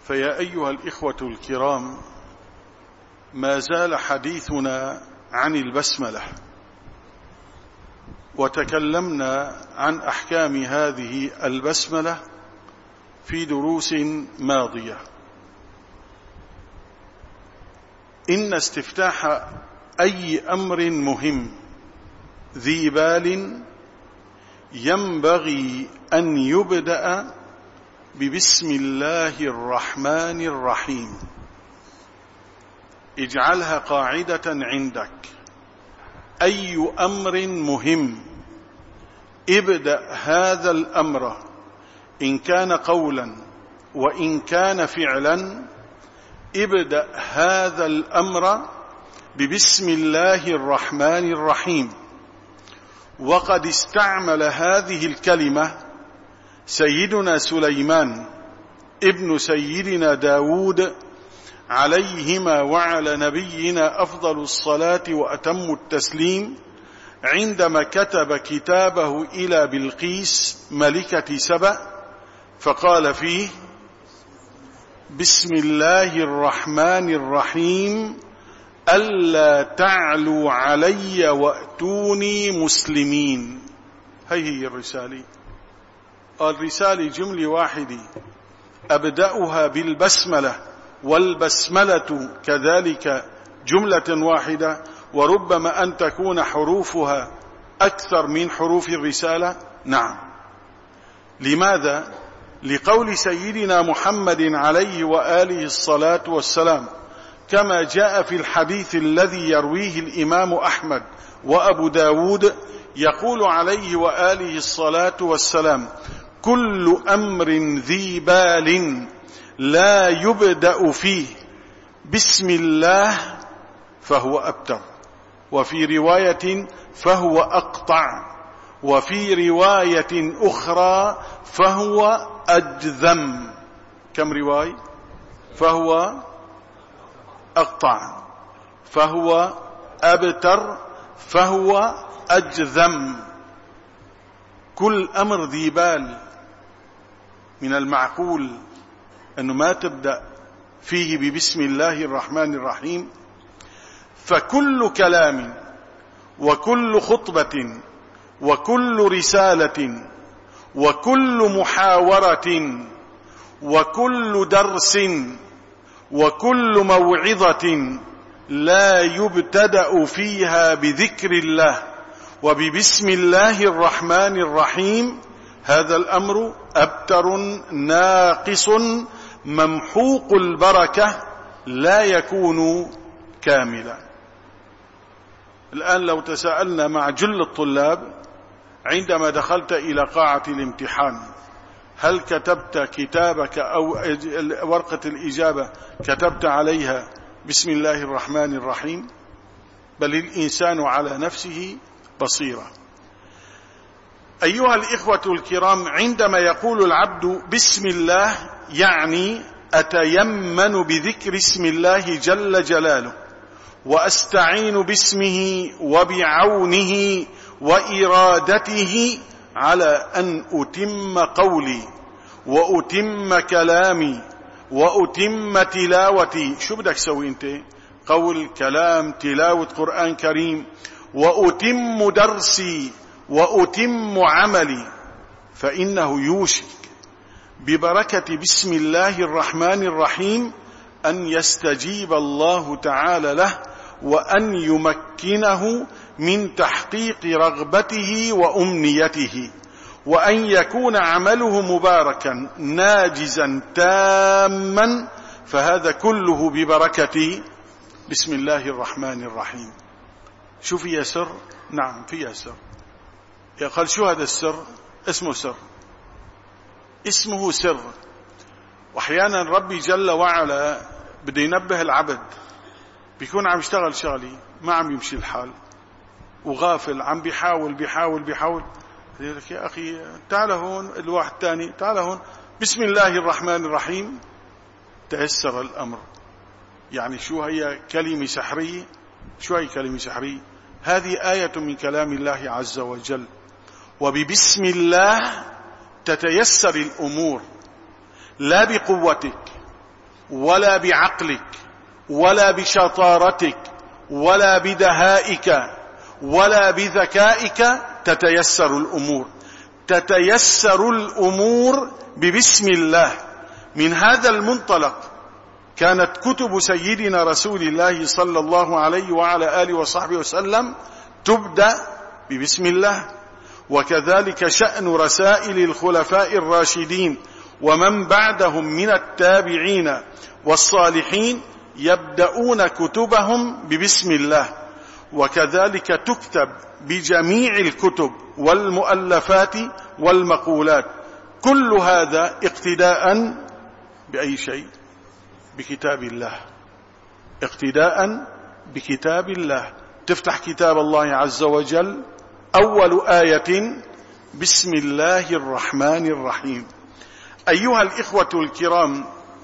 فيا أيها الإخوة الكرام، ما زال حديثنا عن البسملة، وتكلمنا عن أحكام هذه البسملة في دروس ماضية. إن استفتاح أي أمر مهم ذي بال ينبغي أن يبدأ ببسم الله الرحمن الرحيم. اجعلها قاعدة عندك. أي أمر مهم ابدأ هذا الأمر إن كان قولا وإن كان فعلا، ابدأ هذا الأمر ببسم الله الرحمن الرحيم. وقد استعمل هذه الكلمة سيدنا سليمان ابن سيدنا داود عليهما وعلى نبينا أفضل الصلاة وأتم التسليم عندما كتب كتابه إلى بلقيس ملكة سبأ، فقال فيه: بسم الله الرحمن الرحيم ألا تعلوا علي وأتوني مسلمين. هي الرسالة. الرسالة جملة واحدة أبدأها بالبسملة، والبسملة كذلك جملة واحدة، وربما أن تكون حروفها أكثر من حروف الرسالة. نعم. لماذا؟ لقول سيدنا محمد عليه وآله الصلاة والسلام كما جاء في الحديث الذي يرويه الإمام أحمد وأبو داود، يقول عليه وآله الصلاة والسلام: كل أمر ذي بال لا يبدأ فيه بسم الله فهو أبتر، وفي رواية فهو أقطع، وفي رواية أخرى فهو أجذم. كم رواية؟ فهو أقطع، فهو أبتر، فهو أجذم. كل أمر ذي بال من المعقول أنه ما تبدأ فيه ببسم الله الرحمن الرحيم. فكل كلام وكل خطبة وكل رسالة وكل محاورة وكل درس وكل موعظة لا يبتدأ فيها بذكر الله وببسم الله الرحمن الرحيم، هذا الأمر أبتر ناقص ممحوق البركة، لا يكون كاملا. الآن لو تساءلنا مع جل الطلاب عندما دخلت إلى قاعة الامتحان، هل كتبت كتابك أو ورقة الإجابة كتبت عليها بسم الله الرحمن الرحيم؟ بل الإنسان على نفسه بصيرة. أيها الإخوة الكرام، عندما يقول العبد بسم الله يعني أتيمن بذكر اسم الله جل جلاله، وأستعين باسمه وبعونه وإرادته على أن أتم قولي وأتم كلامي وأتم تلاوتي. شو بدك تسوي أنت؟ قول، كلام، تلاوة قرآن كريم، وأتم درسي وأتم عملي. فإنه يوشك ببركة بسم الله الرحمن الرحيم أن يستجيب الله تعالى له، وأن يمكنه من تحقيق رغبته وأمنيته، وأن يكون عمله مباركا ناجزا تاما. فهذا كله ببركة بسم الله الرحمن الرحيم. شو فيها سر؟ نعم فيها سر. قال شو هذا السر؟ اسمه سر، اسمه سر. واحيانا ربي جل وعلا بده ينبه العبد، بيكون عم يشتغل شغلي ما عم يمشي الحال وغافل، عم بيحاول يقول لك: يا أخي تعال هون. الواحد تاني: تعال هون، بسم الله الرحمن الرحيم، تيسر الأمر. يعني شو هي كلمة سحرية؟ شو هي كلمة سحرية؟ هذه آية من كلام الله عز وجل. وببسم الله تتيسر الأمور، لا بقوتك ولا بعقلك ولا بشطارتك ولا بدهائك ولا بذكائك تتيسر الأمور. تتيسر الأمور ببسم الله. من هذا المنطلق كانت كتب سيدنا رسول الله صلى الله عليه وعلى آله وصحبه وسلم تبدأ ببسم الله. وكذلك شأن رسائل الخلفاء الراشدين ومن بعدهم من التابعين والصالحين يبدأون كتبهم ببسم الله. وكذلك تكتب بجميع الكتب والمؤلفات والمقولات. كل هذا اقتداء بأي شيء؟ بكتاب الله. اقتداء بكتاب الله. تفتح كتاب الله عز وجل أول آية بسم الله الرحمن الرحيم. أيها الإخوة الكرام،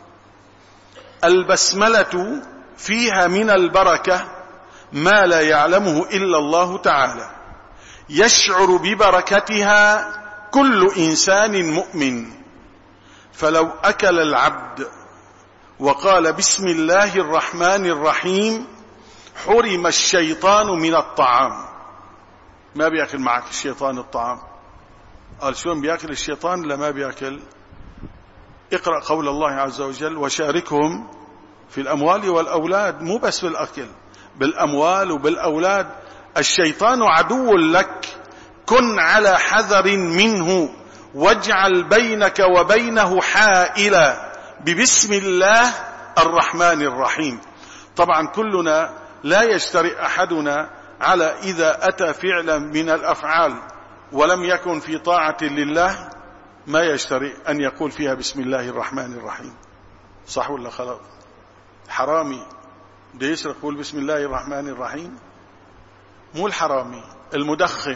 البسملة فيها من البركة ما لا يعلمه إلا الله تعالى. يشعر ببركتها كل إنسان مؤمن. فلو أكل العبد وقال بسم الله الرحمن الرحيم حرم الشيطان من الطعام. ما بيأكل معك الشيطان الطعام. قال شلون بيأكل الشيطان؟ لا، ما بيأكل. اقرأ قول الله عز وجل وشاركهم في الأموال والأولاد. مو بس بالأكل، بالأموال وبالأولاد. الشيطان عدو لك، كن على حذر منه واجعل بينك وبينه حائلا ببسم الله الرحمن الرحيم. طبعا كلنا لا يجترئ أحدنا على إذا أتى فعلا من الأفعال ولم يكن في طاعة لله ما يجترئ أن يقول فيها بسم الله الرحمن الرحيم. صح ولا خلاص؟ حرامي ده يسرق يقول بسم الله الرحمن الرحيم؟ مو الحرامي، المدخن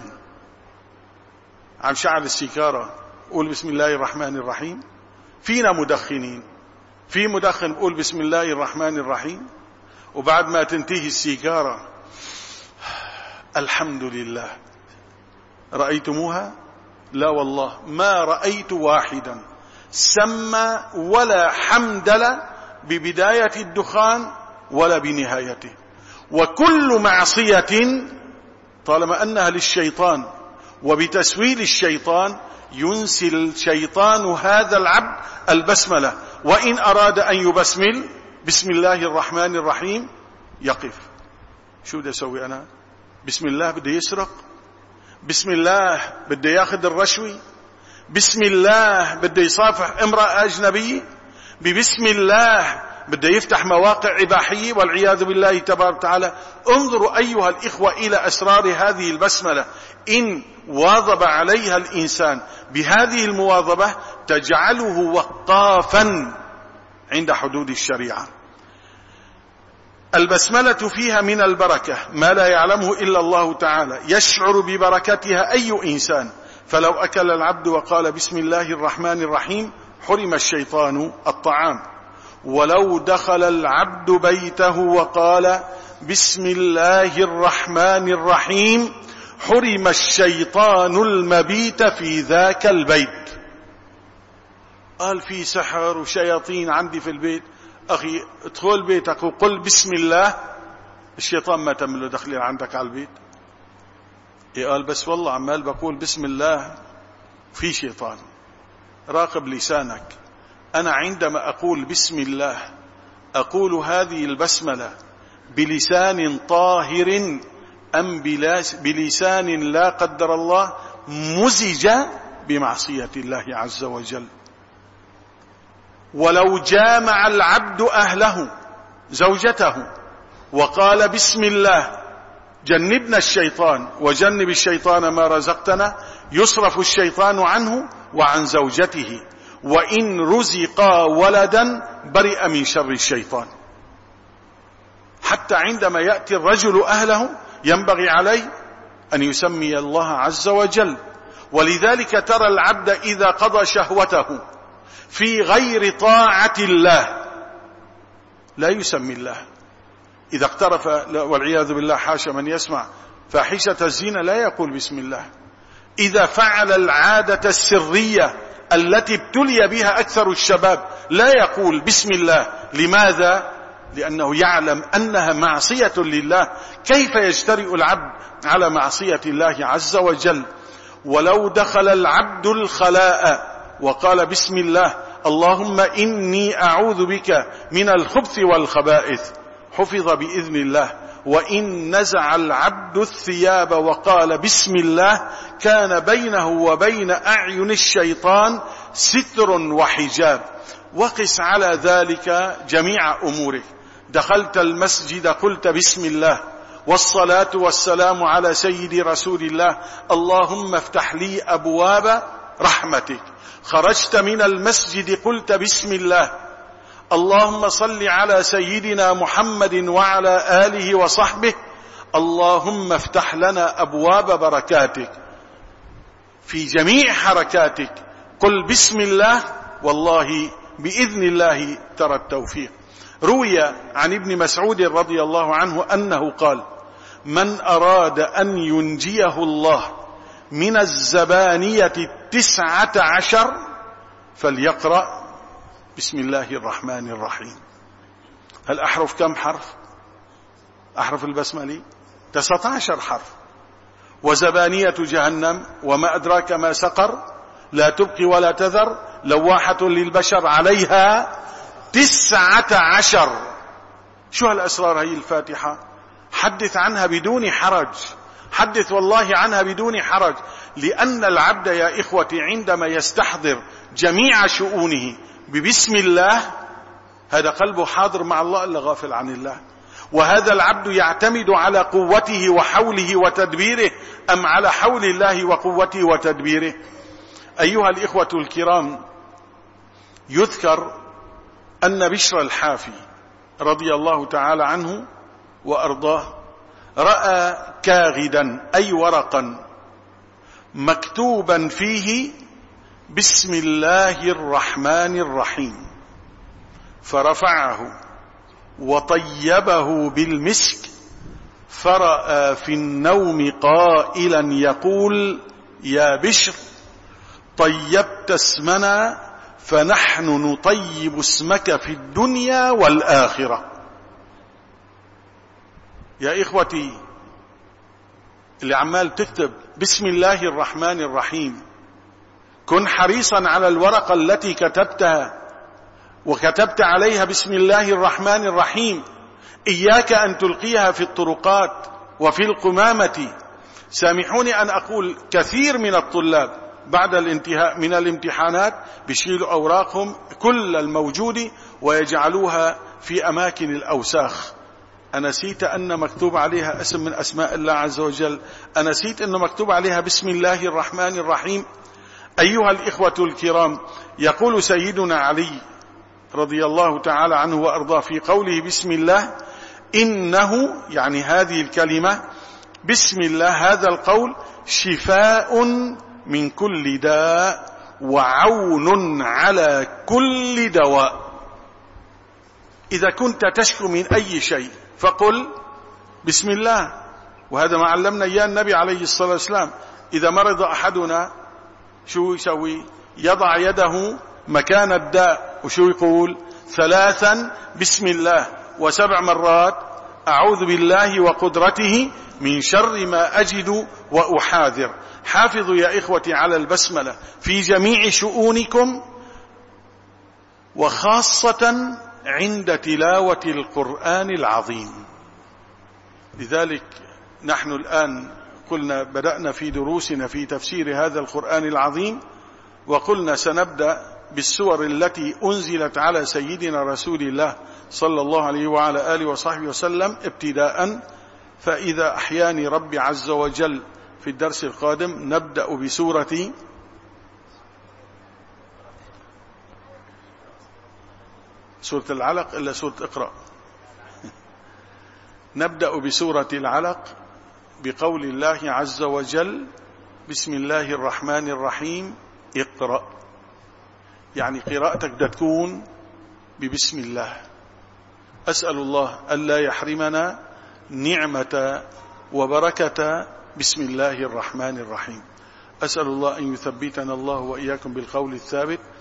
عم شعل السيكارة قول بسم الله الرحمن الرحيم. فينا مدخنين، في مدخن قول بسم الله الرحمن الرحيم وبعد ما تنتهي السيكارة الحمد لله. رأيتموها؟ لا والله ما رأيت واحدا سمى ولا حمدل ببداية الدخان ولا بنهايته. وكل معصية طالما أنها للشيطان وبتسويل الشيطان ينسي الشيطان هذا العبد البسملة. وإن أراد أن يبسمل بسم الله الرحمن الرحيم يقف. شو بدي أسوي أنا؟ بسم الله بده يسرق، بسم الله بده ياخذ الرشوي، بسم الله بده يصافح امرأة أجنبية، ببسم الله بده يفتح مواقع إباحية والعياذ بالله تبارك وتعالى. انظروا أيها الإخوة إلى أسرار هذه البسملة. إن واظب عليها الإنسان بهذه المواظبة تجعله وقافا عند حدود الشريعة. البسملة فيها من البركة ما لا يعلمه إلا الله تعالى. يشعر ببركتها أي إنسان. فلو أكل العبد وقال بسم الله الرحمن الرحيم حرم الشيطان الطعام. ولو دخل العبد بيته وقال بسم الله الرحمن الرحيم حرم الشيطان المبيت في ذاك البيت. قال في سحر وشياطين عندي في البيت. أخي ادخل بيتك وقل بسم الله، الشيطان ما تمله دخل عندك على البيت. قال بس والله عمال بقول بسم الله في شيطان. راقب لسانك. أنا عندما أقول بسم الله أقول هذه البسملة بلسان طاهر أم بلسان لا قدر الله مزج بمعصية الله عز وجل. ولو جامع العبد أهله زوجته وقال بسم الله جنبنا الشيطان وجنب الشيطان ما رزقتنا يصرف الشيطان عنه وعن زوجته. وإن رزقا ولدا برئ من شر الشيطان. حتى عندما يأتي الرجل أهله ينبغي عليه أن يسمي الله عز وجل. ولذلك ترى العبد إذا قضى شهوته في غير طاعة الله لا يسمي الله. إذا اقترف والعياذ بالله حاشا من يسمع فاحشة الزنا لا يقول بسم الله. إذا فعل العادة السرية التي ابتلي بها أكثر الشباب لا يقول بسم الله. لماذا؟ لأنه يعلم أنها معصية لله. كيف يجترئ العبد على معصية الله عز وجل؟ ولو دخل العبد الخلاء وقال بسم الله اللهم إني أعوذ بك من الخبث والخبائث، حفظ بإذن الله. وإن نزع العبد الثياب وقال بسم الله كان بينه وبين أعين الشيطان ستر وحجاب. وقس على ذلك جميع أمورك. دخلت المسجد قلت بسم الله، والصلاة والسلام على سيد رسول الله، اللهم افتح لي أبواب رحمتك. خرجت من المسجد قلت بسم الله، اللهم صل على سيدنا محمد وعلى آله وصحبه، اللهم افتح لنا أبواب بركاتك. في جميع حركاتك قل بسم الله، والله بإذن الله ترى التوفيق. روي عن ابن مسعود رضي الله عنه أنه قال: من أراد أن ينجيه الله من الزبانية 19 فليقرأ بسم الله الرحمن الرحيم. الأحرف كم حرف؟ أحرف البسملة 19 حرف. وزبانية جهنم وما أدراك ما سقر، لا تبقي ولا تذر، لواحة للبشر، عليها 19. شو هالأسرار هي الفاتحة؟ حدث عنها بدون حرج، حدث والله عنها بدون حرج. لأن العبد يا إخوتي عندما يستحضر جميع شؤونه ببسم الله، هذا قلبه حاضر مع الله إلا غافل عن الله. وهذا العبد يعتمد على قوته وحوله وتدبيره أم على حول الله وقوته وتدبيره؟ أيها الإخوة الكرام، يذكر أن بشر الحافي رضي الله تعالى عنه وأرضاه رأى كاغدا أي ورقا مكتوبا فيه بسم الله الرحمن الرحيم، فرفعه وطيبه بالمسك، فرأى في النوم قائلا يقول: يا بشر طيبت اسمنا فنحن نطيب اسمك في الدنيا والآخرة. يا إخوتي اللي عمال تكتب بسم الله الرحمن الرحيم، كن حريصا على الورقة التي كتبتها وكتبت عليها بسم الله الرحمن الرحيم. إياك أن تلقيها في الطرقات وفي القمامة. سامحوني أن أقول كثير من الطلاب بعد الانتهاء من الامتحانات بيشيلوا أوراقهم كل الموجود ويجعلوها في أماكن الأوساخ. أنسيت أن مكتوب عليها اسم من أسماء الله عز وجل؟ أنسيت أنه مكتوب عليها بسم الله الرحمن الرحيم؟ أيها الإخوة الكرام، يقول سيدنا علي رضي الله تعالى عنه وأرضاه في قوله بسم الله: إنه، يعني هذه الكلمة بسم الله، هذا القول شفاء من كل داء وعون على كل دواء. إذا كنت تشكو من أي شيء فقل بسم الله. وهذا ما علمنا إياه النبي عليه الصلاة والسلام. إذا مرض أحدنا شو يسوي؟ يضع يده مكان الداء، وشو يقول؟ 3 بسم الله، و7 مرات أعوذ بالله وقدرته من شر ما أجد وأحاذر. حافظوا يا إخوتي على البسملة في جميع شؤونكم، وخاصة عند تلاوة القرآن العظيم. لذلك نحن الآن قلنا بدأنا في دروسنا في تفسير هذا القرآن العظيم، وقلنا سنبدأ بالسور التي أنزلت على سيدنا رسول الله صلى الله عليه وعلى آله وصحبه وسلم ابتداء. فإذا أحياني ربي عز وجل في الدرس القادم نبدأ بسورة العلق إلا سورة اقرأ. نبدأ بسورة العلق بقول الله عز وجل: بسم الله الرحمن الرحيم اقرأ. يعني قراءتك بدها تكون ببسم الله. أسأل الله ألا يحرمنا نعمة وبركة بسم الله الرحمن الرحيم. أسأل الله أن يثبتنا الله وإياكم بالقول الثابت